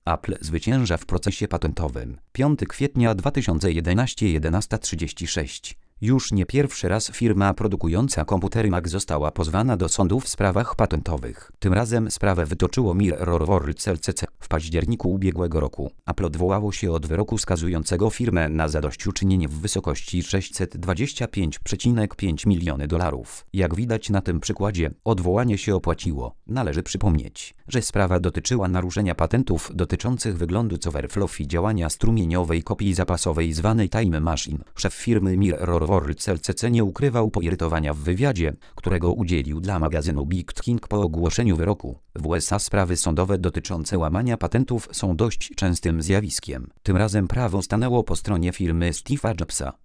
Apple zwycięża w procesie patentowym. 5 kwietnia 2011 11:36. Już nie pierwszy raz firma produkująca komputery Mac została pozwana do sądu w sprawach patentowych. Tym razem sprawę wytoczyło Mirrorworks LCC. W październiku ubiegłego roku Apple odwołało się od wyroku skazującego firmę na zadośćuczynienie w wysokości $625,5 miliony. Jak widać na tym przykładzie, odwołanie się opłaciło. Należy przypomnieć, że sprawa dotyczyła naruszenia patentów dotyczących wyglądu overflow i działania strumieniowej kopii zapasowej zwanej Time Machine. Szef firmy Mirrorworks LCC nie ukrywał poirytowania w wywiadzie, którego udzielił dla magazynu Big King po ogłoszeniu wyroku. W USA sprawy sądowe dotyczące łamania patentów są dość częstym zjawiskiem. Tym razem prawo stanęło po stronie firmy Steve'a Jobsa.